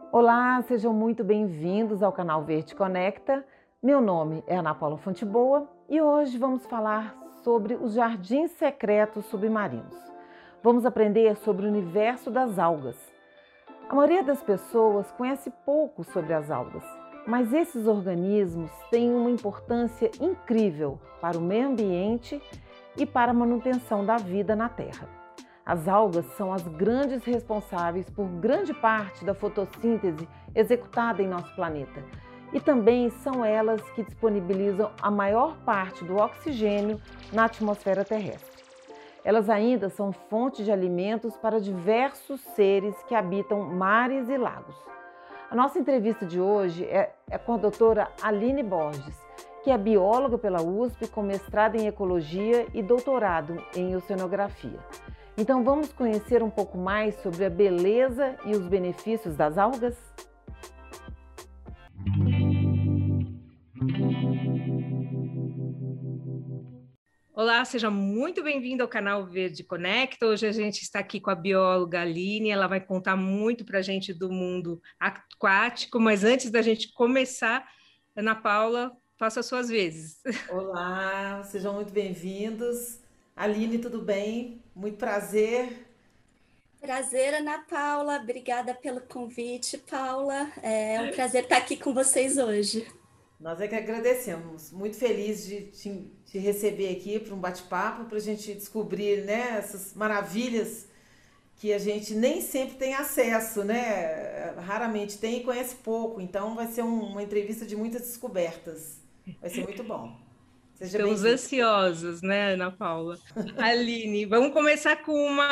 Olá, sejam muito bem-vindos ao canal Verde Conecta. Meu nome é Ana Paula Fonteboa e hoje vamos falar sobre os jardins secretos submarinos. Vamos aprender sobre o universo das algas. A maioria das pessoas conhece pouco sobre as algas, mas esses organismos têm uma importância incrível para o meio ambiente e para a manutenção da vida na Terra. As algas são as grandes responsáveis por grande parte da fotossíntese executada em nosso planeta e também são elas que disponibilizam a maior parte do oxigênio na atmosfera terrestre. Elas ainda são fonte de alimentos para diversos seres que habitam mares e lagos. A nossa entrevista de hoje é com a doutora Aline Borges, que é bióloga pela USP com mestrado em ecologia e doutorado em oceanografia. Então vamos conhecer um pouco mais sobre a beleza e os benefícios das algas? Olá, seja muito bem-vindo ao canal Verde Conecta. Hoje a gente está aqui com a bióloga Aline, ela vai contar muito para a gente do mundo aquático, mas antes da gente começar, Ana Paula, faça as suas vezes. Olá, sejam muito bem-vindos. Aline, tudo bem? Muito prazer. Prazer, Ana Paula. Obrigada pelo convite, Paula. É um prazer estar aqui com vocês hoje. Nós é que agradecemos. Muito feliz de te receber aqui para um bate-papo, para a gente descobrir, né, essas maravilhas que a gente nem sempre tem acesso, né? Raramente tem e conhece pouco. Então vai ser uma entrevista de muitas descobertas. Vai ser muito bom. Seja Estamos bem-vinda. ansiosos, né, Ana Paula? Aline, vamos começar com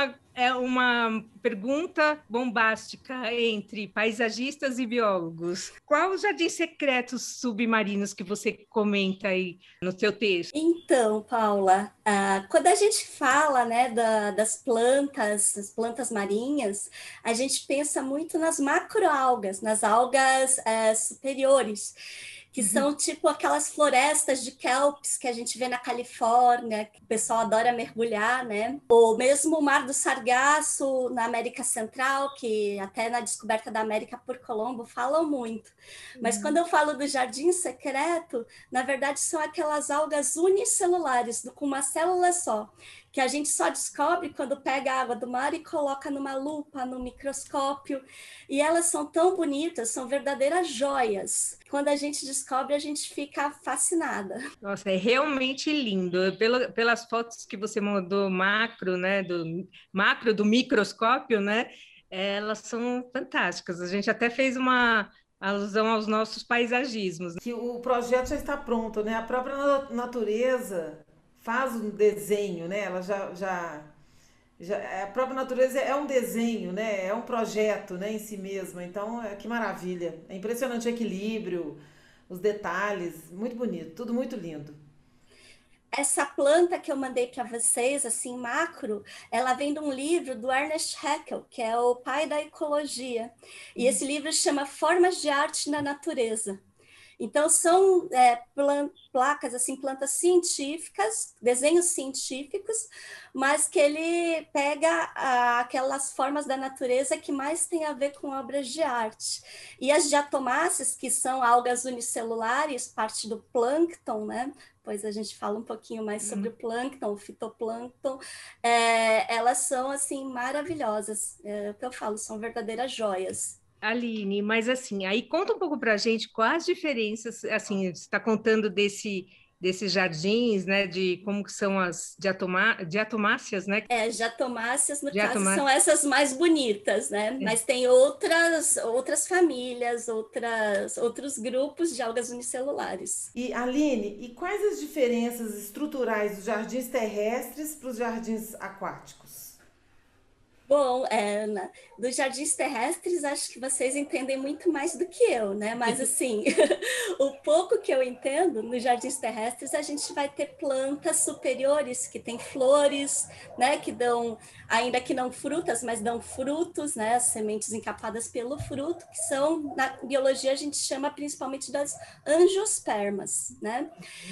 uma pergunta bombástica entre paisagistas e biólogos. Qual os jardins secretos submarinos que você comenta aí no seu texto? Então, Paula, quando a gente fala, né, das plantas marinhas, a gente pensa muito nas macroalgas, nas algas superiores, que são tipo aquelas florestas de kelps que a gente vê na Califórnia, que o pessoal adora mergulhar, né? Ou mesmo o Mar do Sargaço na América Central, que até na descoberta da América por Colombo falam muito. Mas quando eu falo do jardim secreto, na verdade são aquelas algas unicelulares, com uma célula só, que a gente só descobre quando pega a água do mar e coloca numa lupa, no microscópio. E elas são tão bonitas, são verdadeiras joias. Quando a gente descobre, a gente fica fascinada. Nossa, é realmente lindo. Pelas fotos que você mandou macro, né, do microscópio, né, elas são fantásticas. A gente até fez uma alusão aos nossos paisagismos. Que o projeto já está pronto, né? A própria natureza faz um desenho, né? Ela a própria natureza é um desenho, né? É um projeto, né, em si mesma. Então, que maravilha. É impressionante o equilíbrio, os detalhes, muito bonito, tudo muito lindo. Essa planta que eu mandei para vocês, assim, macro, ela vem de um livro do Ernest Haeckel, que é o pai da ecologia. E esse livro chama Formas de Arte na Natureza. Então, são placas, assim, plantas científicas, desenhos científicos, mas que ele pega aquelas formas da natureza que mais tem a ver com obras de arte. E as diatomáceas, que são algas unicelulares, parte do plâncton, né? Depois a gente fala um pouquinho mais sobre o plâncton, o fitoplâncton. Elas são, assim, maravilhosas. É o que eu falo, são verdadeiras joias. Aline, mas assim, aí conta um pouco para a gente quais as diferenças, assim, você está contando desses jardins, né, de como que são as diatomáceas, né? Diatomáceas, no caso, são essas mais bonitas, né? Mas tem outras famílias, outros grupos de algas unicelulares. E, Aline, e quais as diferenças estruturais dos jardins terrestres para os jardins aquáticos? Bom, dos jardins terrestres, acho que vocês entendem muito mais do que eu, né? Mas, assim, o pouco que eu entendo, nos jardins terrestres, a gente vai ter plantas superiores que têm flores, né? Que dão, ainda que não frutas, mas dão frutos, né? As sementes encapadas pelo fruto, que são, na biologia, a gente chama principalmente das angiospermas, né?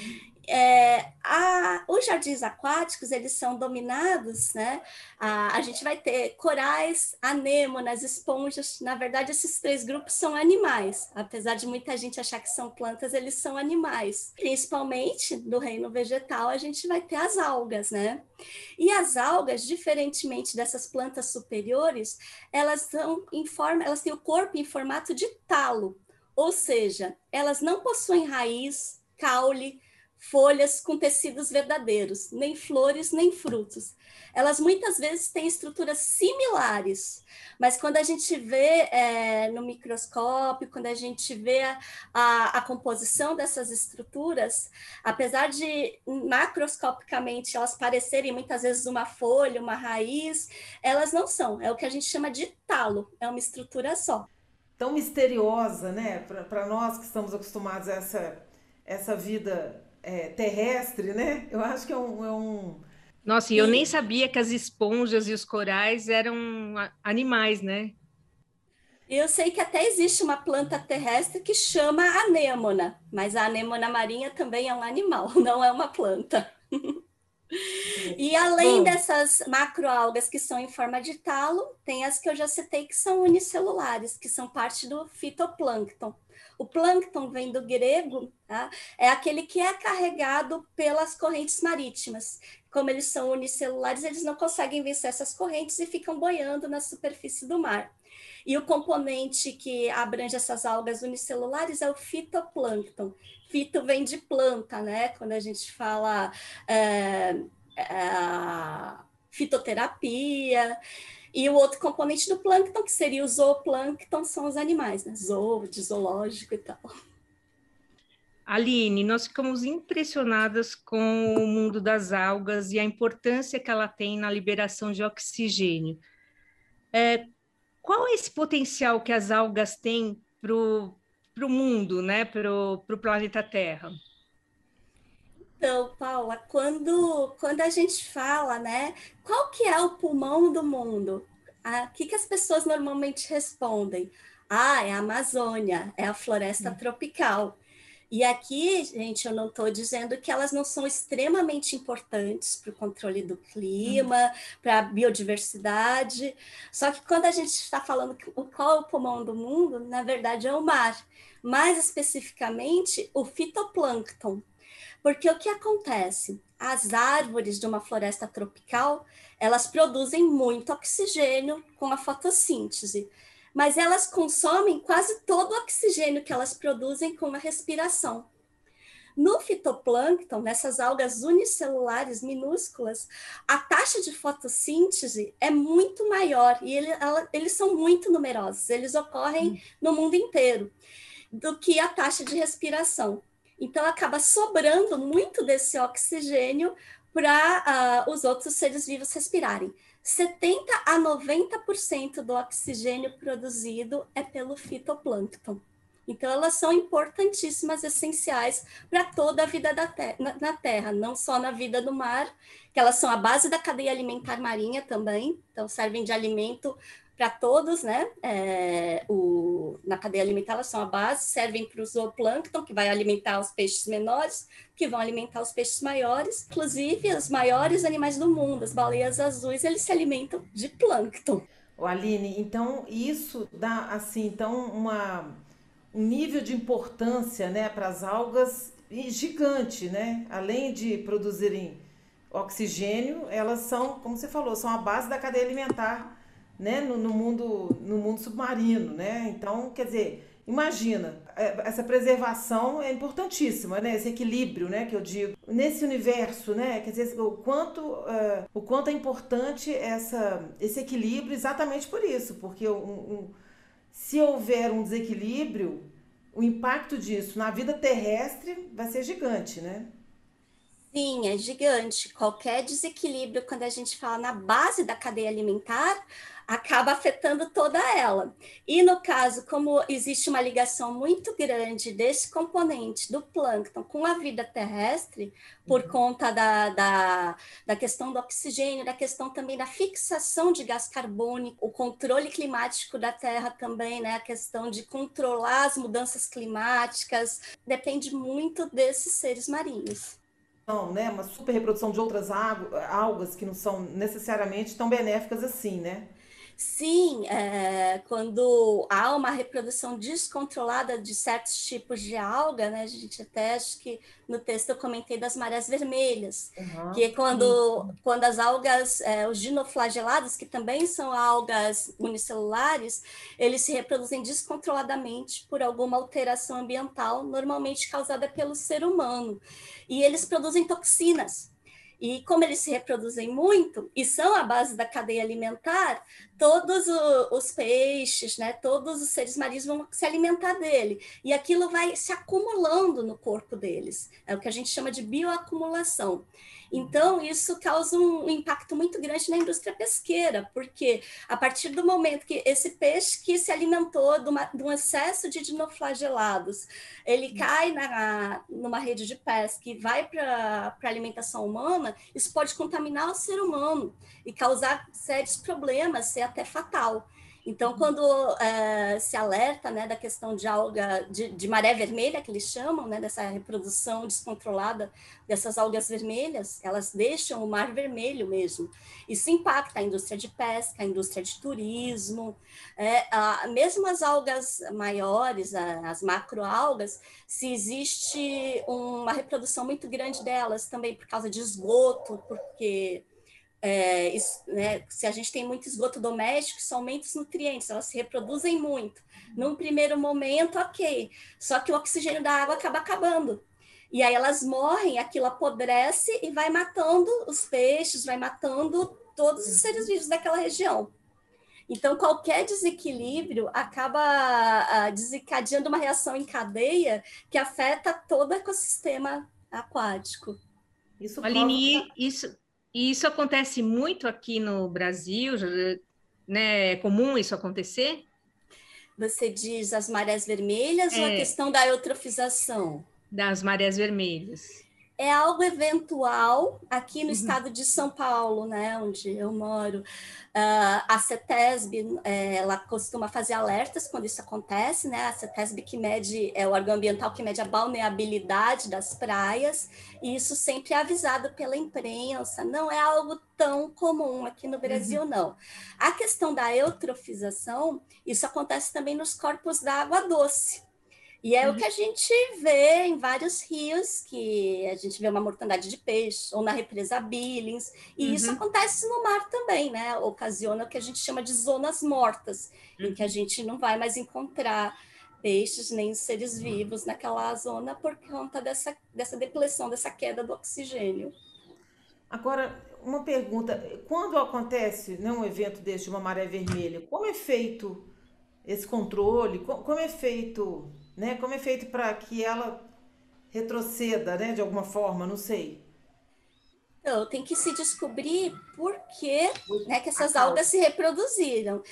Os jardins aquáticos, eles são dominados, né? A gente vai ter corais, anêmonas, esponjas. Na verdade, esses 3 grupos são animais. Apesar de muita gente achar que são plantas, eles são animais. Principalmente no reino vegetal, a gente vai ter as algas, né? E as algas, diferentemente dessas plantas superiores, elas têm o corpo em formato de talo. Ou seja, elas não possuem raiz, caule, folhas com tecidos verdadeiros, nem flores, nem frutos. Elas muitas vezes têm estruturas similares, mas quando a gente vê no microscópio, quando a gente vê a composição dessas estruturas, apesar de macroscopicamente elas parecerem muitas vezes uma folha, uma raiz, elas não são. É o que a gente chama de talo, é uma estrutura só. Tão misteriosa, né? Para nós que estamos acostumados a essa vida terrestre, né? Eu acho que é um... Nossa, e eu nem sabia que as esponjas e os corais eram animais, né? Eu sei que até existe uma planta terrestre que chama anêmona, mas a anêmona marinha também é um animal, não é uma planta. E além Bom, dessas macroalgas que são em forma de talo, tem as que eu já citei que são unicelulares, que são parte do fitoplâncton. O plâncton vem do grego, tá? É aquele que é carregado pelas correntes marítimas. Como eles são unicelulares, eles não conseguem vencer essas correntes e ficam boiando na superfície do mar. E o componente que abrange essas algas unicelulares é o fitoplâncton. Fito vem de planta, né? Quando a gente fala fitoterapia. E o outro componente do plâncton, que seria o zooplâncton, são os animais, né? Zoo, de zoológico e tal. Aline, nós ficamos impressionadas com o mundo das algas e a importância que ela tem na liberação de oxigênio. Qual é esse potencial que as algas têm para o mundo, né? Para o planeta Terra? Então, Paula, quando a gente fala, né, qual que é o pulmão do mundo? O que as pessoas normalmente respondem? É a Amazônia, é a floresta tropical. E aqui, gente, eu não estou dizendo que elas não são extremamente importantes para o controle do clima, para a biodiversidade. Só que quando a gente está falando qual é o pulmão do mundo, na verdade é o mar. Mais especificamente, o fitoplâncton. Porque o que acontece? As árvores de uma floresta tropical, elas produzem muito oxigênio com a fotossíntese, mas elas consomem quase todo o oxigênio que elas produzem com a respiração. No fitoplâncton, nessas algas unicelulares minúsculas, a taxa de fotossíntese é muito maior e eles são muito numerosos, eles ocorrem no mundo inteiro, do que a taxa de respiração. Então, acaba sobrando muito desse oxigênio para os outros seres vivos respirarem. 70% a 90% do oxigênio produzido é pelo fitoplâncton. Então, elas são importantíssimas, essenciais para toda a vida na Terra, não só na vida do mar, que elas são a base da cadeia alimentar marinha também, então servem de alimento para todos, né? Na cadeia alimentar elas são a base, servem para o zooplâncton, que vai alimentar os peixes menores, que vão alimentar os peixes maiores. Inclusive, os maiores animais do mundo, as baleias azuis, eles se alimentam de plâncton. Aline, então isso dá assim, então um nível de importância, né, para as algas gigante, né? Além de produzirem oxigênio, elas são, como você falou, são a base da cadeia alimentar, né, no mundo submarino, né? Então, quer dizer, imagina, essa preservação é importantíssima, né? Esse equilíbrio, né, que eu digo, nesse universo, né? Quer dizer, o quanto é importante esse equilíbrio exatamente por isso, porque se houver um desequilíbrio, o impacto disso na vida terrestre vai ser gigante, né? Sim, é gigante. Qualquer desequilíbrio, quando a gente fala na base da cadeia alimentar, acaba afetando toda ela. E no caso, como existe uma ligação muito grande desse componente do plâncton com a vida terrestre, por conta da questão do oxigênio, da questão também da fixação de gás carbônico, o controle climático da Terra também, né? A questão de controlar as mudanças climáticas, depende muito desses seres marinhos. né? Uma super reprodução de outras algas que não são necessariamente tão benéficas assim, né? Sim, quando há uma reprodução descontrolada de certos tipos de alga, né? A gente até, acho que no texto eu comentei das marés vermelhas, que é quando as algas, os dinoflagelados, que também são algas unicelulares, eles se reproduzem descontroladamente por alguma alteração ambiental, normalmente causada pelo ser humano. E eles produzem toxinas. E como eles se reproduzem muito e são a base da cadeia alimentar, todos os peixes, né, todos os seres marinhos vão se alimentar dele. E aquilo vai se acumulando no corpo deles. É o que a gente chama de bioacumulação. Então, isso causa um impacto muito grande na indústria pesqueira, porque a partir do momento que esse peixe que se alimentou de um excesso de dinoflagelados, ele cai numa rede de pesca e vai para a alimentação humana, isso pode contaminar o ser humano e causar sérios problemas, ser até fatal. Então, quando se alerta, né, da questão de alga, de maré vermelha, que eles chamam, né, dessa reprodução descontrolada dessas algas vermelhas, elas deixam o mar vermelho mesmo. Isso impacta a indústria de pesca, a indústria de turismo, mesmo as algas maiores, as macroalgas, se existe uma reprodução muito grande delas também por causa de esgoto, porque né, se a gente tem muito esgoto doméstico, isso aumenta os nutrientes, elas se reproduzem muito. Num primeiro momento, ok, só que o oxigênio da água acaba acabando. E aí elas morrem, aquilo apodrece e vai matando os peixes, vai matando todos os seres vivos daquela região. Então, qualquer desequilíbrio acaba desencadeando uma reação em cadeia que afeta todo o ecossistema aquático. Isso Aline, isso acontece muito aqui no Brasil, né? É comum isso acontecer? Você diz as marés vermelhas ou a questão da eutrofização? Das marés vermelhas. É algo eventual aqui no estado de São Paulo, né, onde eu moro. A CETESB, ela costuma fazer alertas quando isso acontece, né? A CETESB que mede, é o órgão ambiental que mede a balneabilidade das praias, e isso sempre é avisado pela imprensa, não é algo tão comum aqui no Brasil, não. A questão da eutrofização, isso acontece também nos corpos da água doce. E é o que a gente vê em vários rios, que a gente vê uma mortandade de peixe, ou na represa Billings, e isso acontece no mar também, né? Ocasiona o que a gente chama de zonas mortas, em que a gente não vai mais encontrar peixes nem seres vivos naquela zona por conta dessa depleção, dessa queda do oxigênio. Agora, uma pergunta, quando acontece, né, um evento desse, de uma maré vermelha, como é feito esse controle? Como é feito, né? Como é feito para que ela retroceda, né, de alguma forma? Não sei. Então, tem que se descobrir por que, né, que essas algas se reproduziram.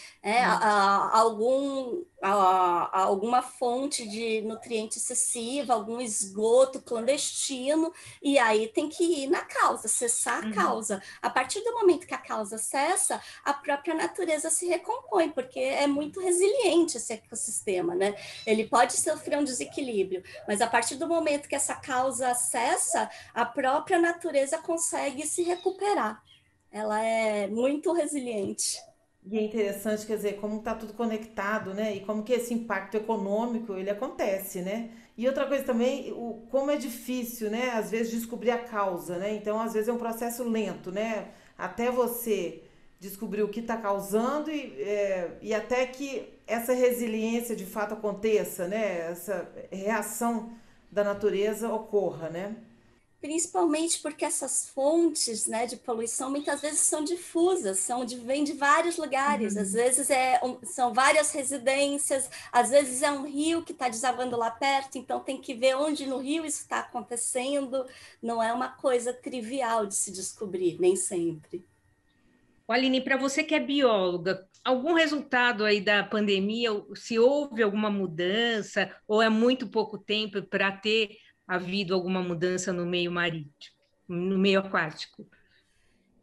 Alguma fonte de nutriente excessiva, algum esgoto clandestino, e aí tem que ir na causa, cessar a causa. A partir do momento que a causa cessa, a própria natureza se recompõe, porque é muito resiliente esse ecossistema, né? Ele pode sofrer um desequilíbrio, mas a partir do momento que essa causa cessa, a própria natureza consegue se recuperar. Ela é muito resiliente. E é interessante, quer dizer, como está tudo conectado, né? E como que esse impacto econômico, ele acontece, né? E outra coisa também, como é difícil, né? Às vezes descobrir a causa, né? Então, às vezes é um processo lento, né? Até você descobrir o que está causando e até que essa resiliência de fato aconteça, né? Essa reação da natureza ocorra, né? Principalmente porque essas fontes, né, de poluição muitas vezes são difusas, vêm de vários lugares, às vezes são várias residências, às vezes é um rio que está desabando lá perto, então tem que ver onde no rio isso está acontecendo, não é uma coisa trivial de se descobrir, nem sempre. Aline, para você que é bióloga, algum resultado aí da pandemia, se houve alguma mudança, ou é muito pouco tempo para ter havido alguma mudança no meio marítimo, no meio aquático?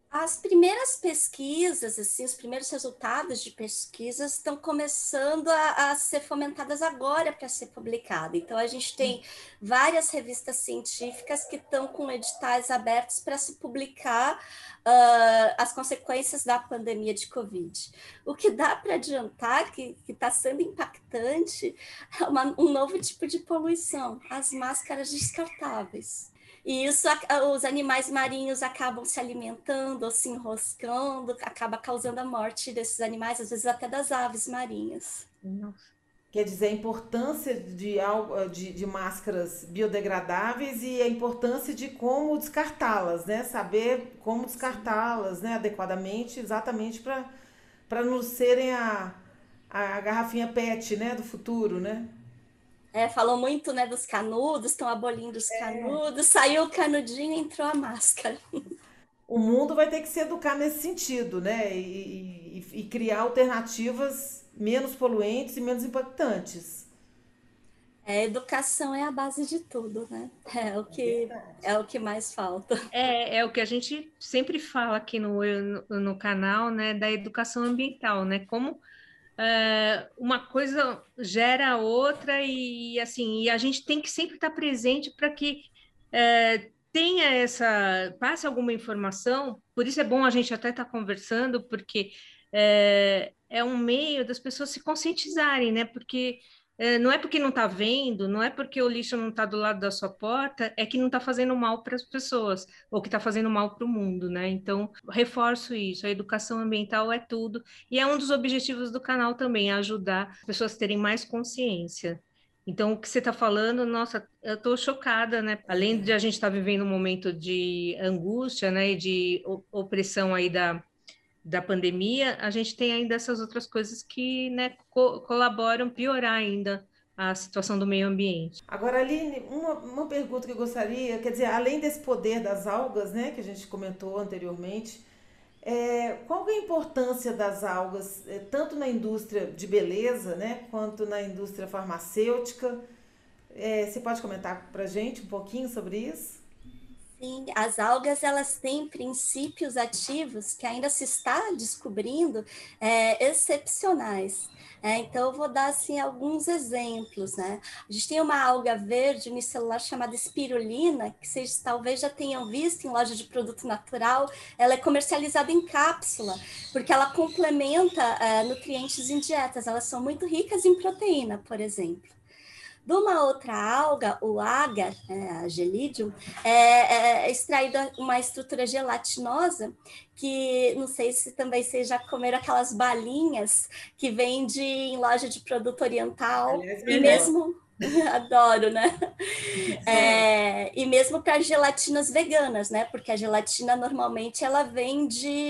As primeiras pesquisas, assim, os primeiros resultados de pesquisas estão começando a ser fomentadas agora para ser publicado. Então, a gente tem várias revistas científicas que estão com editais abertos para se publicar as consequências da pandemia de Covid. O que dá para adiantar, que está sendo impactante, é um novo tipo de poluição, as máscaras descartáveis. E isso, os animais marinhos acabam se alimentando ou se enroscando, acaba causando a morte desses animais, às vezes até das aves marinhas. Nossa. Quer dizer, a importância de máscaras biodegradáveis e a importância de como descartá-las, né? Saber como descartá-las, né, adequadamente, exatamente para não serem a garrafinha PET, né, do futuro, né? Falou muito, né, dos canudos, estão abolindo os canudos, saiu o canudinho, entrou a máscara. O mundo vai ter que se educar nesse sentido, né? E criar alternativas menos poluentes e menos impactantes. Educação é a base de tudo, né? É o que mais falta. É o que a gente sempre fala aqui no canal, né, da educação ambiental, né? Como uma coisa gera a outra e assim, e a gente tem que sempre estar presente para que tenha passe alguma informação. Por isso é bom a gente até estar conversando, porque é um meio das pessoas se conscientizarem, né? Porque não é porque não está vendo, não é porque o lixo não está do lado da sua porta, é que não está fazendo mal para as pessoas, ou que está fazendo mal para o mundo, né? Então, reforço isso, a educação ambiental é tudo, e é um dos objetivos do canal também, ajudar as pessoas a terem mais consciência. Então, o que você está falando, nossa, eu estou chocada, né? Além de a gente estar vivendo um momento de angústia, né, e de opressão aí da pandemia, a gente tem ainda essas outras coisas que, né, colaboram piorar ainda a situação do meio ambiente. Agora, Aline, uma pergunta que eu gostaria, quer dizer, além desse poder das algas, né, que a gente comentou anteriormente, qual que é a importância das algas, tanto na indústria de beleza, né, quanto na indústria farmacêutica? Você pode comentar para a gente um pouquinho sobre isso? Sim, as algas elas têm princípios ativos que ainda se está descobrindo excepcionais. Então, eu vou dar assim, alguns exemplos. Né? A gente tem uma alga verde unicelular chamada espirulina, que vocês talvez já tenham visto em loja de produto natural. Ela é comercializada em cápsula, porque ela complementa nutrientes em dietas. Elas são muito ricas em proteína, por exemplo. De uma outra alga, o agar, a Gelidium, é extraída uma estrutura gelatinosa que, não sei se também vocês já comeram aquelas balinhas que vende em loja de produto oriental, Aliás, e melhor. mesmo... Adoro, né? E mesmo para gelatinas veganas, né? Porque a gelatina normalmente ela vem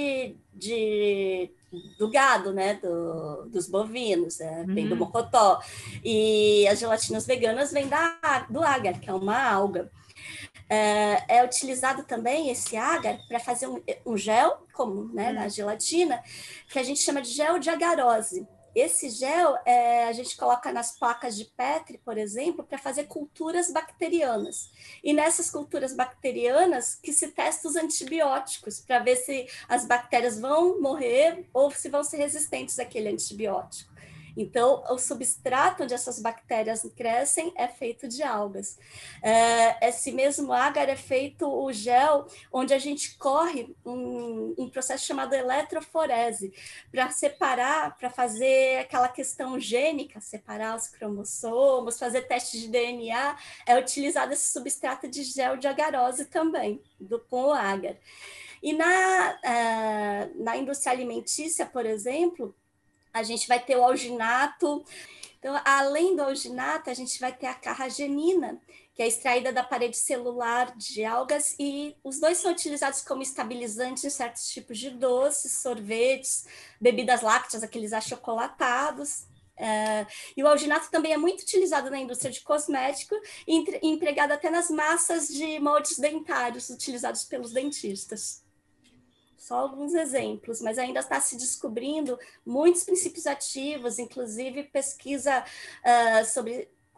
do gado, né? Dos bovinos, vem do mocotó. E as gelatinas veganas vêm do agar, que é uma alga. É utilizado também esse agar para fazer um gel, como né, na gelatina, que a gente chama de gel de agarose. Esse gel a gente coloca nas placas de Petri, por exemplo, para fazer culturas bacterianas. E nessas culturas bacterianas que se testa os antibióticos, para ver se as bactérias vão morrer ou se vão ser resistentes àquele antibiótico. Então, o substrato onde essas bactérias crescem é feito de algas. Esse mesmo agar é feito o gel, onde a gente corre um processo chamado eletroforese, para separar, para fazer aquela questão gênica, separar os cromossomos, fazer testes de DNA, é utilizado esse substrato de gel de agarose também, com o agar. E na indústria alimentícia, por exemplo, a gente vai ter o alginato. Então, além do alginato, a gente vai ter a carragenina, que é extraída da parede celular de algas, e os dois são utilizados como estabilizantes em certos tipos de doces, sorvetes, bebidas lácteas, aqueles achocolatados. E o alginato também é muito utilizado na indústria de cosmético e empregado até nas massas de moldes dentários utilizados pelos dentistas. Só alguns exemplos, mas ainda está se descobrindo muitos princípios ativos, inclusive pesquisa sobre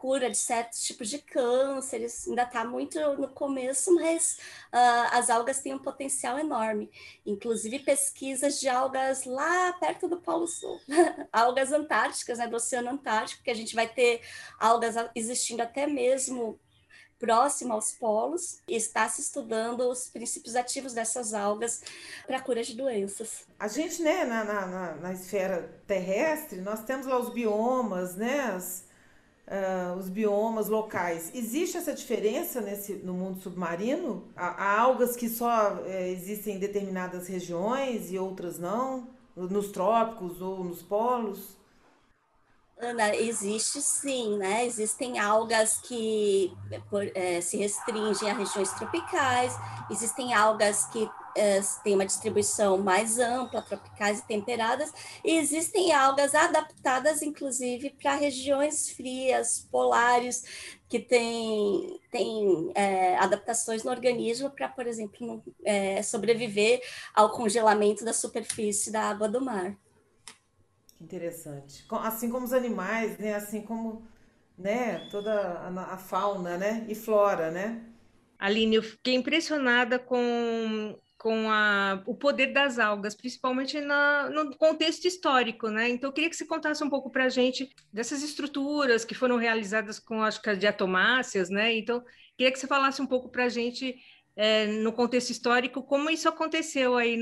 cura de certos tipos de cânceres. Ainda está muito no começo, mas as algas têm um potencial enorme. Inclusive pesquisas de algas lá perto do Polo Sul, algas antárticas, né, do Oceano Antártico, que a gente vai ter algas existindo até mesmo próximo aos polos, e está se estudando os princípios ativos dessas algas para a cura de doenças. A gente, né, na esfera terrestre, nós temos lá os biomas, né, os biomas locais. Existe essa diferença no mundo submarino? Há algas que só existem em determinadas regiões e outras não? Nos trópicos ou nos polos? Ana, existe sim, né? Existem algas que se restringem a regiões tropicais, existem algas que têm uma distribuição mais ampla, tropicais e temperadas, e existem algas adaptadas, inclusive, para regiões frias, polares, que têm adaptações no organismo para, por exemplo, sobreviver ao congelamento da superfície da água do mar. Interessante. Assim como os animais, né? Assim como, né? Toda a fauna, né? E flora, né? Aline, eu fiquei impressionada com o poder das algas, principalmente no contexto histórico, né? Então, eu queria que você contasse um pouco para a gente dessas estruturas que foram realizadas com, acho que, as diatomáceas, né? Então, queria que você falasse um pouco para a gente, no contexto histórico, como isso aconteceu aí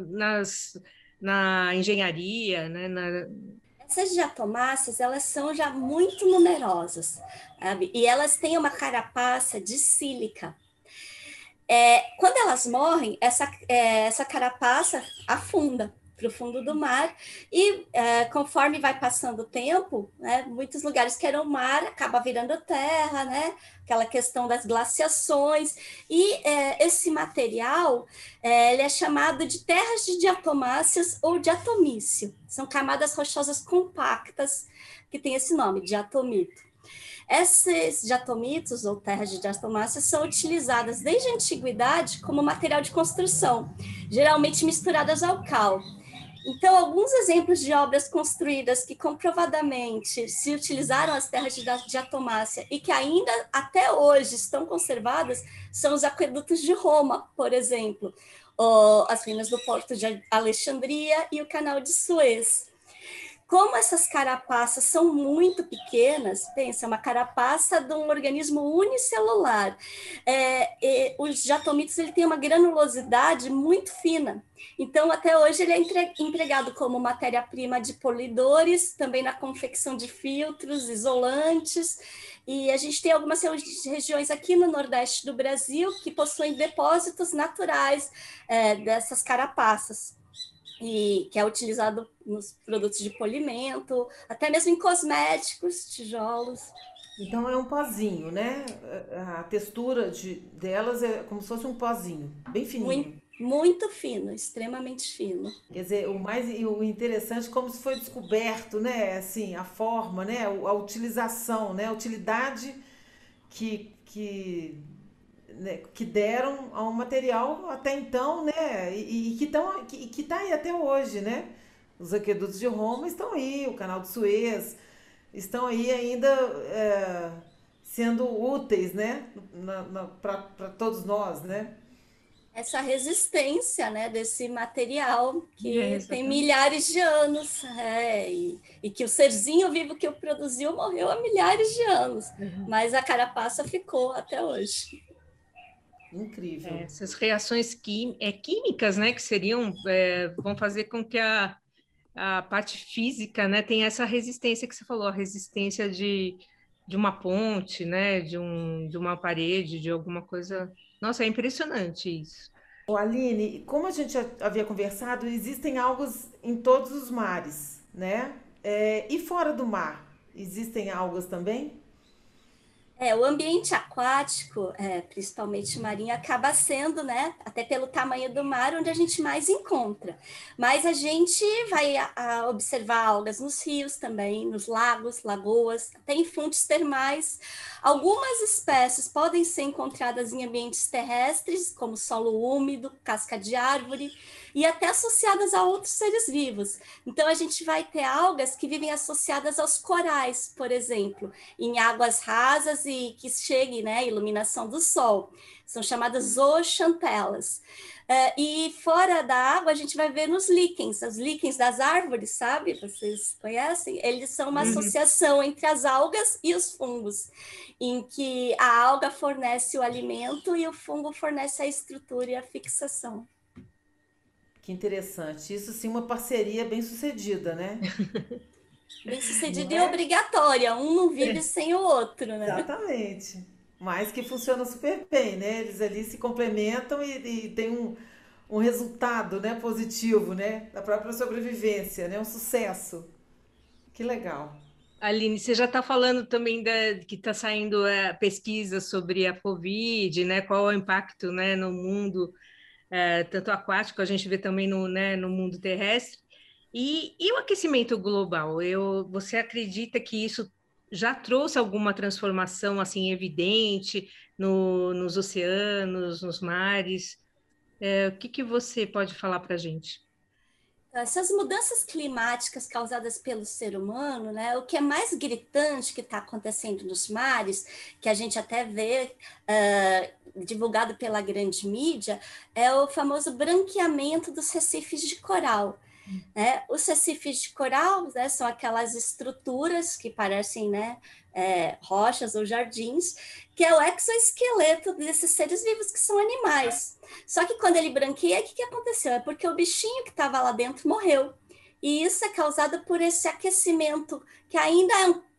na engenharia, né? Essas diatomáceas, elas são já muito numerosas, sabe? E elas têm uma carapaça de sílica. Quando elas morrem, essa carapaça afunda para o fundo do mar e conforme vai passando o tempo, né, muitos lugares que eram mar acaba virando terra, né? Aquela questão das glaciações, e esse material ele é chamado de terras de diatomáceas ou diatomício. São camadas rochosas compactas que têm esse nome, diatomito. Esses diatomitos, ou terras de diatomáceas, são utilizadas desde a antiguidade como material de construção, geralmente misturadas ao cal. Então, alguns exemplos de obras construídas que comprovadamente se utilizaram as terras de diatomácea e que ainda até hoje estão conservadas são os aquedutos de Roma, por exemplo, as ruínas do Porto de Alexandria e o Canal de Suez. Como essas carapaças são muito pequenas, pensa, uma carapaça de um organismo unicelular, os diatomitos ele tem uma granulosidade muito fina, então até hoje ele é empregado como matéria-prima de polidores, também na confecção de filtros, isolantes, e a gente tem algumas regiões aqui no Nordeste do Brasil que possuem depósitos naturais dessas carapaças, e que é utilizado nos produtos de polimento, até mesmo em cosméticos, tijolos. Então é um pozinho, né? A textura delas é como se fosse um pozinho, bem fininho. Muito fino, extremamente fino. Quer dizer, o interessante é como se foi descoberto, né? Assim, a forma, né? A utilização, né? A utilidade que deram ao material até então, né? E que está aí até hoje, né? Os aquedutos de Roma estão aí, o Canal de Suez estão aí ainda sendo úteis, né? Para todos nós, né? Essa resistência, né, desse material que tem milhares de anos, e que o serzinho vivo que o produziu morreu há milhares de anos, mas a carapaça ficou até hoje. Incrível. Essas reações químicas, né, que vão fazer com que a parte física, né, tenha essa resistência que você falou, a resistência de uma ponte, né, de uma parede, de alguma coisa. Nossa, é impressionante isso. Aline, como a gente havia conversado, existem algas em todos os mares, né? E fora do mar, existem algas também? O ambiente aquático, principalmente marinho, acaba sendo, né, até pelo tamanho do mar, onde a gente mais encontra. Mas a gente vai observar algas nos rios também, nos lagos, lagoas, até em fontes termais. Algumas espécies podem ser encontradas em ambientes terrestres, como solo úmido, casca de árvore, e até associadas a outros seres vivos. Então, a gente vai ter algas que vivem associadas aos corais, por exemplo, em águas rasas e que chegue, né, a iluminação do sol. São chamadas zooxantelas. E fora da água, a gente vai ver nos líquens, os líquens das árvores, sabe? Vocês conhecem? Eles são uma associação entre as algas e os fungos, em que a alga fornece o alimento e o fungo fornece a estrutura e a fixação. Que interessante. Isso sim, uma parceria bem sucedida, né? Bem sucedida e obrigatória, um não vive sem o outro, né? Exatamente. Mas que funciona super bem, né? Eles ali se complementam e tem um resultado, né, positivo, né? Da própria sobrevivência, né? Um sucesso. Que legal. Aline, você já está falando também que está saindo pesquisa sobre a Covid, né? Qual é o impacto, né, no mundo, tanto aquático, a gente vê também no mundo terrestre. E o aquecimento global? Você acredita que isso já trouxe alguma transformação assim evidente nos oceanos, nos mares? O que você pode falar para a gente? Essas mudanças climáticas causadas pelo ser humano, né, o que é mais gritante que está acontecendo nos mares, que a gente até vê divulgado pela grande mídia, é o famoso branqueamento dos recifes de coral. Os recifes de coral, né, são aquelas estruturas que parecem, né, rochas ou jardins, que é o exoesqueleto desses seres vivos, que são animais. Só que quando ele branqueia, o que aconteceu? É porque o bichinho que estava lá dentro morreu. E isso é causado por esse aquecimento, que ainda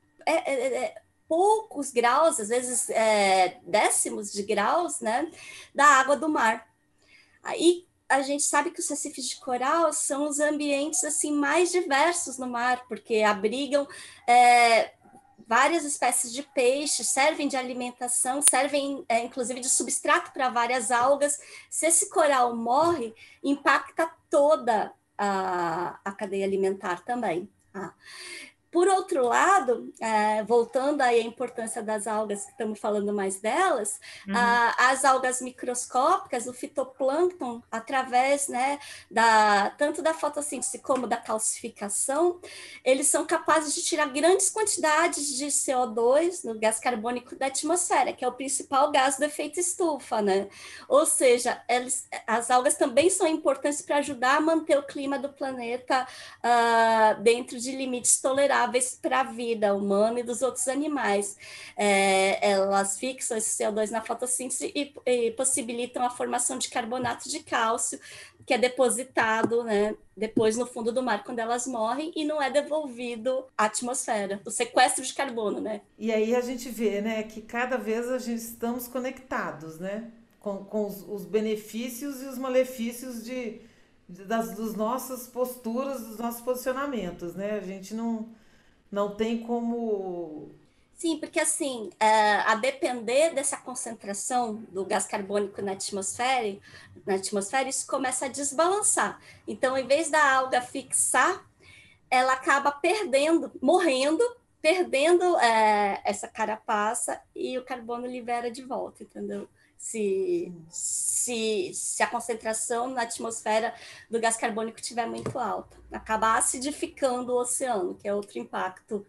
poucos graus, às vezes décimos de graus, né, da água do mar. Aí a gente sabe que os recifes de coral são os ambientes assim mais diversos no mar, porque abrigam várias espécies de peixes, servem de alimentação, servem inclusive de substrato para várias algas. Se esse coral morre, impacta toda a cadeia alimentar também. Por outro lado, voltando aí à importância das algas, que estamos falando mais delas, as algas microscópicas, o fitoplâncton, através, né, tanto da fotossíntese como da calcificação, eles são capazes de tirar grandes quantidades de CO2, no gás carbônico da atmosfera, que é o principal gás do efeito estufa, né? Ou seja, as algas também são importantes para ajudar a manter o clima do planeta dentro de limites toleráveis para a vida humana e dos outros animais. Elas fixam esse CO2 na fotossíntese e possibilitam a formação de carbonato de cálcio, que é depositado, né, depois no fundo do mar quando elas morrem e não é devolvido à atmosfera, o sequestro de carbono, né? E aí a gente vê, né, que cada vez a gente estamos conectados, né, com os benefícios e os malefícios das nossas posturas, dos nossos posicionamentos, né? A gente não tem como... Sim, porque assim, a depender dessa concentração do gás carbônico na atmosfera, isso começa a desbalançar. Então, em vez da alga fixar, ela acaba morrendo, perdendo essa carapaça e o carbono libera de volta, entendeu? Se a concentração na atmosfera do gás carbônico estiver muito alta, acaba acidificando o oceano, que é outro impacto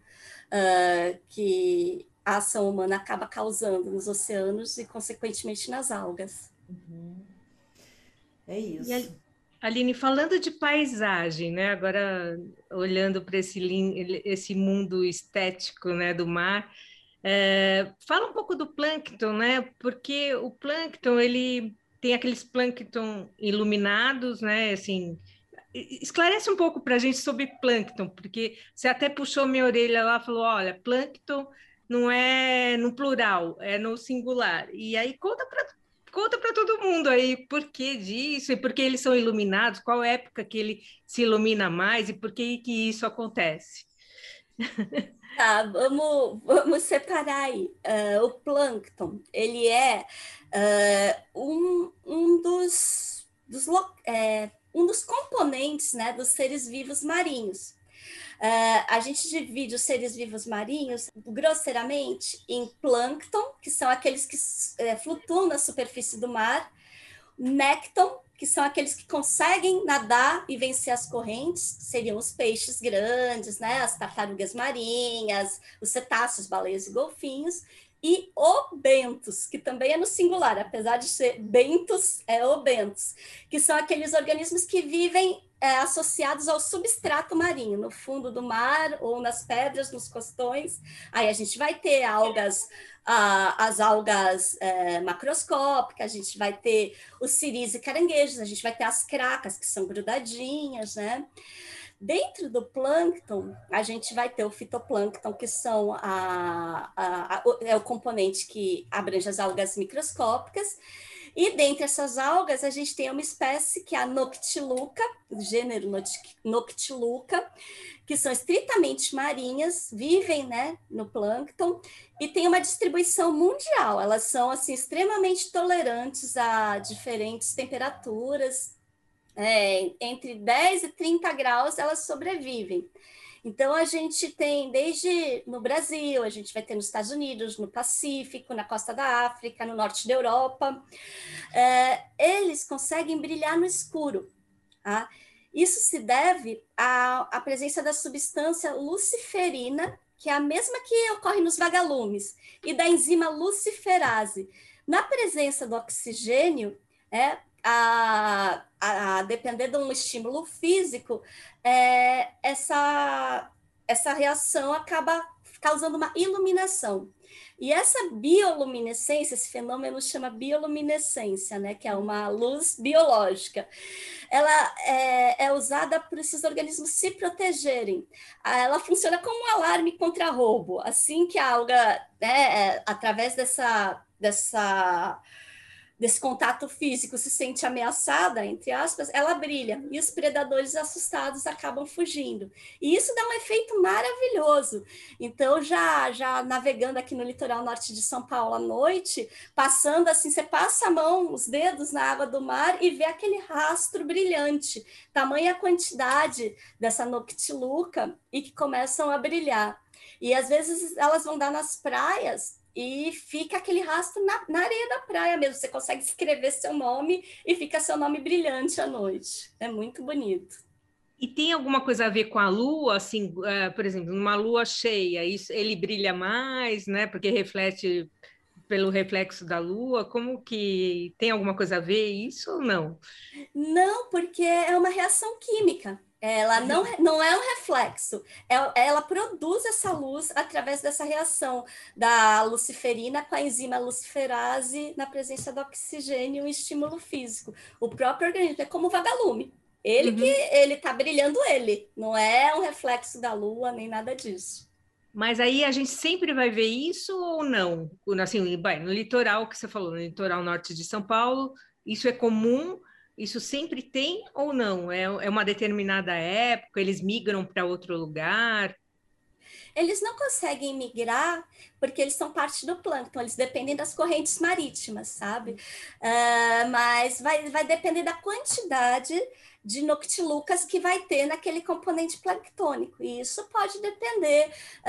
que a ação humana acaba causando nos oceanos e, consequentemente, nas algas. É isso. Aline, falando de paisagem, né? Agora olhando para esse mundo estético, né, do mar, fala um pouco do plâncton, né? Porque o plâncton, ele tem aqueles plâncton iluminados, né? Assim, esclarece um pouco para a gente sobre plâncton, porque você até puxou minha orelha lá e falou, olha, plâncton não é no plural, é no singular. E aí conta para todo mundo aí por que disso e por que eles são iluminados, qual época que ele se ilumina mais e por que isso acontece. Tá, vamos separar aí. O plâncton, ele é um dos componentes, né, dos seres vivos marinhos. A gente divide os seres vivos marinhos, grosseiramente, em plâncton, que são aqueles que flutuam na superfície do mar, nécton, que são aqueles que conseguem nadar e vencer as correntes, seriam os peixes grandes, né, as tartarugas marinhas, os cetáceos, baleias e golfinhos, e obentos, que também é no singular, apesar de ser bentos, é obentos, que são aqueles organismos que vivem associados ao substrato marinho, no fundo do mar ou nas pedras, nos costões. Aí a gente vai ter algas, as algas macroscópicas, a gente vai ter os ciris e caranguejos, a gente vai ter as cracas, que são grudadinhas, né? Dentro do plâncton, a gente vai ter o fitoplâncton, que são é o componente que abrange as algas microscópicas, e dentre essas algas, a gente tem uma espécie que é a Noctiluca, do gênero Noctiluca, que são estritamente marinhas, vivem, né, no plâncton, e tem uma distribuição mundial. Elas são assim, extremamente tolerantes a diferentes temperaturas, entre 10 e 30 graus elas sobrevivem. Então, a gente tem desde no Brasil, a gente vai ter nos Estados Unidos, no Pacífico, na costa da África, no norte da Europa. Eles conseguem brilhar no escuro. Tá? Isso se deve à presença da substância luciferina, que é a mesma que ocorre nos vagalumes, e da enzima luciferase. Na presença do oxigênio, a depender de um estímulo físico, essa reação acaba causando uma iluminação. E essa bioluminescência, esse fenômeno chama bioluminescência, né, que é uma luz biológica. Ela é usada por esses organismos se protegerem. Ela funciona como um alarme contra roubo. Assim que a alga, através desse contato físico se sente ameaçada, entre aspas, ela brilha, e os predadores assustados acabam fugindo. E isso dá um efeito maravilhoso. Então, já navegando aqui no litoral norte de São Paulo à noite, passando assim, você passa a mão, os dedos na água do mar e vê aquele rastro brilhante, tamanha quantidade dessa noctiluca, e que começam a brilhar. E às vezes elas vão dar nas praias, e fica aquele rastro na areia da praia mesmo. Você consegue escrever seu nome e fica seu nome brilhante à noite. É muito bonito. E tem alguma coisa a ver com a lua, assim, por exemplo, numa lua cheia, ele brilha mais, né? Porque reflete pelo reflexo da lua. Como que tem alguma coisa a ver isso ou não? Não, porque é uma reação química. Ela não é um reflexo, ela produz essa luz através dessa reação da luciferina com a enzima luciferase na presença do oxigênio e estímulo físico. O próprio organismo é como o vagalume. Ele está brilhando não é um reflexo da lua nem nada disso. Mas aí a gente sempre vai ver isso ou não? Assim, no litoral que você falou, no litoral norte de São Paulo, isso é comum? Isso sempre tem ou não? É uma determinada época? Eles migram para outro lugar? Eles não conseguem migrar porque eles são parte do plâncton, eles dependem das correntes marítimas, sabe? Mas vai depender da quantidade de noctilucas que vai ter naquele componente planctônico, e isso pode depender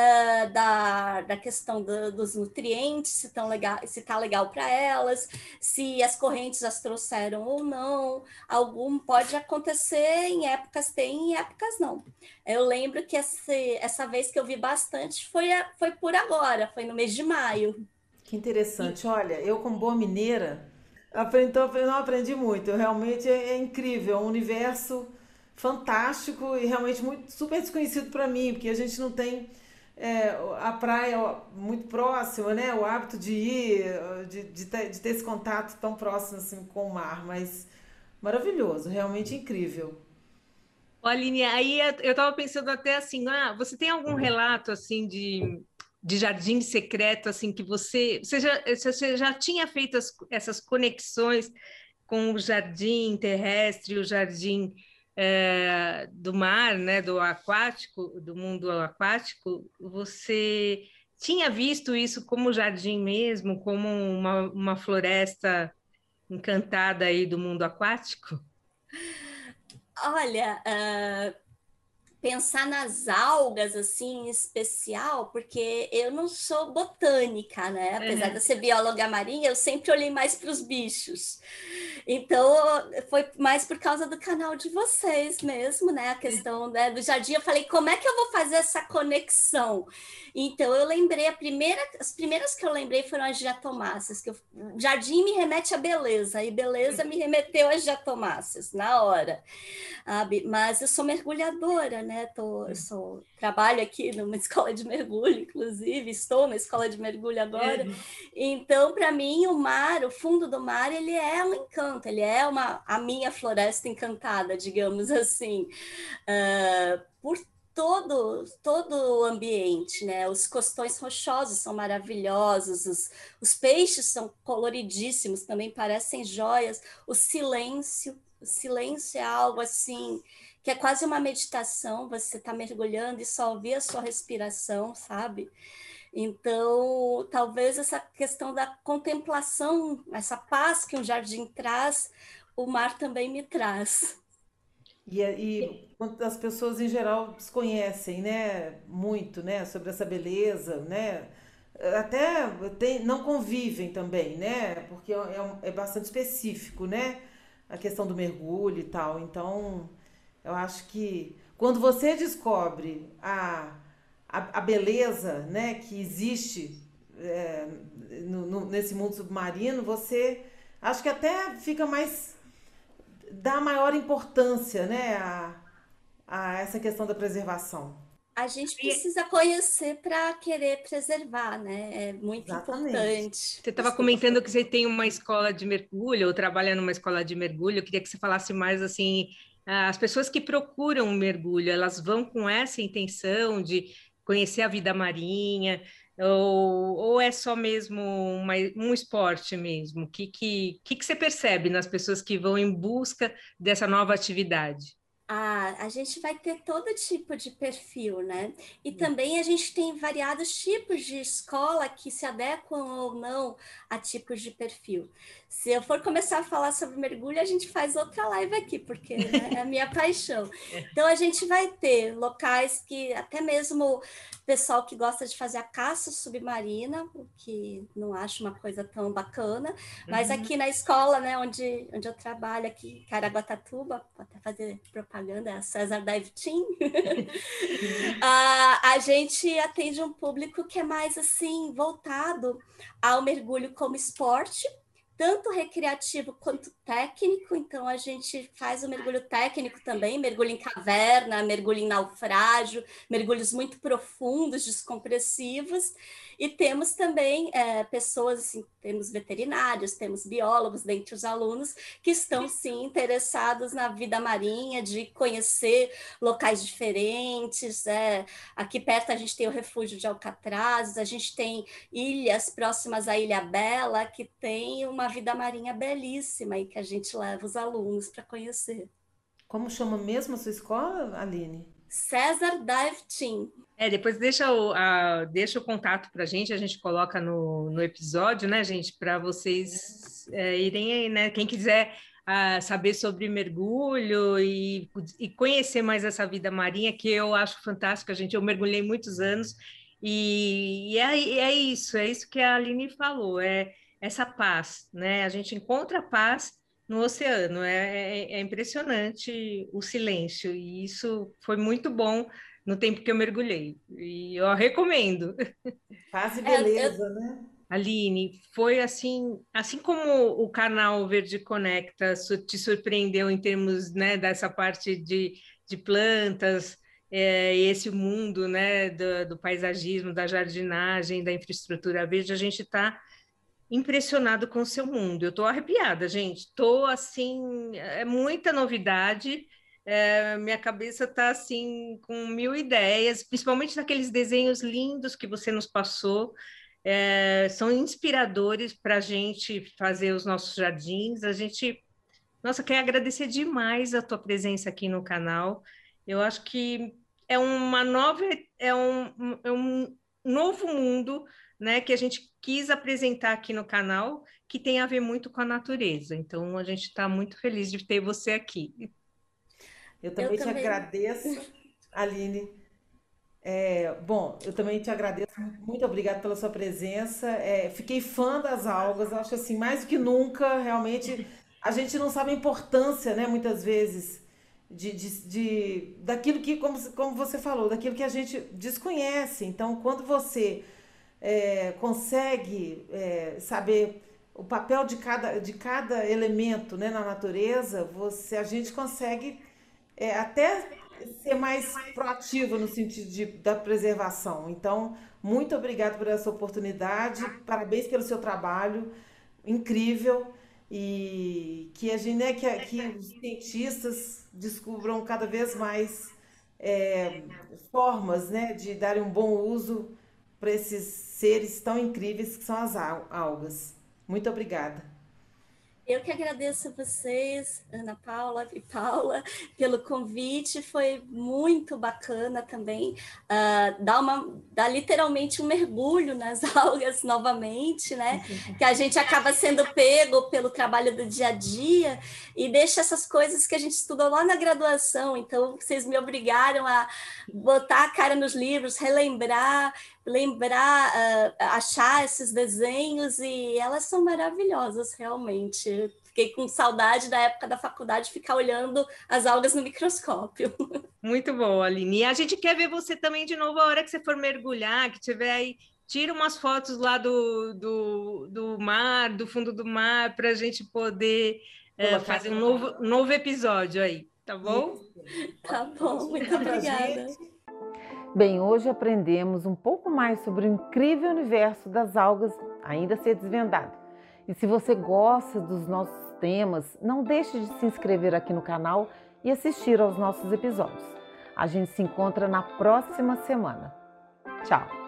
da questão dos nutrientes, se está legal para elas, se as correntes as trouxeram ou não. Algum pode acontecer em épocas, tem em épocas não. Eu lembro que essa vez que eu vi bastante foi por agora, foi no mês de maio. Que interessante. Olha, eu como boa mineira, eu não aprendi muito. Realmente é incrível, é um universo fantástico e realmente muito super desconhecido para mim, porque a gente não tem a praia muito próxima, né? O hábito de ir, de ter esse contato tão próximo assim com o mar, mas maravilhoso, realmente incrível. Aline, aí eu estava pensando até assim, você tem algum relato assim de jardim secreto assim que você já tinha feito essas conexões com o jardim terrestre, o jardim do mar, né, do aquático, do mundo aquático, você tinha visto isso como jardim mesmo, como uma floresta encantada aí do mundo aquático? Olha, pensar nas algas assim em especial, porque eu não sou botânica, né? Apesar de eu ser bióloga marinha, eu sempre olhei mais para os bichos. Então, foi mais por causa do canal de vocês mesmo, né? A questão, né, do jardim. Eu falei, como é que eu vou fazer essa conexão? Então, eu lembrei, as primeiras que eu lembrei foram as diatomáceas, jardim me remete à beleza, e beleza me remeteu às diatomáceas, na hora. Mas eu sou mergulhadora, né? Trabalho aqui numa escola de mergulho, inclusive, estou na escola de mergulho agora. Então, para mim, o mar, o fundo do mar, ele é um encanto, ele é a minha floresta encantada, digamos assim, por todo o ambiente, né? Os costões rochosos são maravilhosos, os peixes são coloridíssimos, também parecem joias, o silêncio é algo assim que é quase uma meditação, você está mergulhando e só ouvir a sua respiração, sabe? Então, talvez essa questão da contemplação, essa paz que um jardim traz, o mar também me traz. E as pessoas em geral desconhecem, né, muito, né, sobre essa beleza, né, até não convivem também, né, porque é bastante específico, né, a questão do mergulho e tal. Então, eu acho que quando você descobre a beleza, né, que existe é, nesse mundo submarino, você acho que até fica mais dá maior importância, né, a essa questão da preservação. A gente precisa conhecer para querer preservar, né? É muito Exatamente. importante. Você estava comentando que você tem uma escola de mergulho, ou trabalha numa escola de mergulho. Eu queria que você falasse mais assim, as pessoas que procuram mergulho, elas vão com essa intenção de conhecer a vida marinha, ou é só mesmo um esporte mesmo? O que você percebe nas pessoas que vão em busca dessa nova atividade? A gente vai ter todo tipo de perfil, né? E também a gente tem variados tipos de escola que se adequam ou não a tipos de perfil. Se eu for começar a falar sobre mergulho, a gente faz outra live aqui, porque né, é a minha paixão. Então a gente vai ter locais que até mesmo pessoal que gosta de fazer a caça submarina, o que não acho uma coisa tão bacana, mas aqui na escola, né, onde eu trabalho, aqui em Caraguatatuba, vou até fazer propaganda, é a César Dive Team, a gente atende um público que é mais assim, voltado ao mergulho como esporte, tanto recreativo quanto técnico. Então a gente faz o mergulho técnico também, mergulho em caverna, mergulho em naufrágio, mergulhos muito profundos, descompressivos, e temos também pessoas, assim, temos veterinários, temos biólogos dentre os alunos que estão sim interessados na vida marinha, de conhecer locais diferentes. Aqui perto a gente tem o refúgio de Alcatraz, a gente tem ilhas próximas à Ilha Bela, que tem uma vida marinha belíssima e que a gente leva os alunos para conhecer. Como chama mesmo a sua escola, Aline? César Dive Team. Depois deixa o contato para a gente coloca no episódio, né, gente, para vocês irem, né, quem quiser saber sobre mergulho e conhecer mais essa vida marinha, que eu acho fantástica, gente. Eu mergulhei muitos anos é isso que a Aline falou, é essa paz, né? A gente encontra paz no oceano, é impressionante o silêncio, e isso foi muito bom no tempo que eu mergulhei. E eu recomendo. Paz e Eu beleza, né? Aline, foi assim como o canal Verde Conecta te surpreendeu em termos, né, dessa parte de plantas, esse mundo, né, do paisagismo, da jardinagem, da infraestrutura verde, a gente está impressionado com o seu mundo. Eu estou arrepiada, gente. Estou assim, é muita novidade. Minha cabeça está assim com mil ideias, principalmente naqueles desenhos lindos que você nos passou. São inspiradores para a gente fazer os nossos jardins. A gente Nossa, quero agradecer demais a tua presença aqui no canal. Eu acho que é um novo mundo, né, que a gente quis apresentar aqui no canal, que tem a ver muito com a natureza. Então, a gente está muito feliz de ter você aqui. Eu Eu também te também. agradeço, Aline. Bom, eu também te agradeço, muito obrigada pela sua presença. Fiquei fã das algas, eu acho assim, mais do que nunca, realmente, a gente não sabe a importância, né, muitas vezes, daquilo que, como você falou, daquilo que a gente desconhece. Então, quando você consegue saber o papel de cada elemento, né, na natureza, a gente consegue até ser mais proativo no sentido da preservação. Então, muito obrigada por essa oportunidade, parabéns pelo seu trabalho, incrível, e que a gente, né, que os cientistas descubram cada vez mais é, formas, né, de darem um bom uso para esses seres tão incríveis que são as algas. Muito obrigada. Eu que agradeço a vocês, Ana Paula e Paula, pelo convite. Foi muito bacana também dar literalmente um mergulho nas algas novamente, né? Que a gente acaba sendo pego pelo trabalho do dia a dia e deixa essas coisas que a gente estudou lá na graduação. Então, vocês me obrigaram a botar a cara nos livros, lembrar, achar esses desenhos, e elas são maravilhosas, realmente. Fiquei com saudade da época da faculdade, ficar olhando as algas no microscópio. Muito bom, Aline. E a gente quer ver você também de novo a hora que você for mergulhar, que tiver aí. Tira umas fotos lá do mar, do fundo do mar, para a gente poder Colocar fazer aqui um no canal. novo episódio aí, tá bom? Isso. Tá Pode bom, muito mandar pra obrigada. gente. Bem, hoje aprendemos um pouco mais sobre o incrível universo das algas ainda a ser desvendado. E se você gosta dos nossos temas, não deixe de se inscrever aqui no canal e assistir aos nossos episódios. A gente se encontra na próxima semana. Tchau!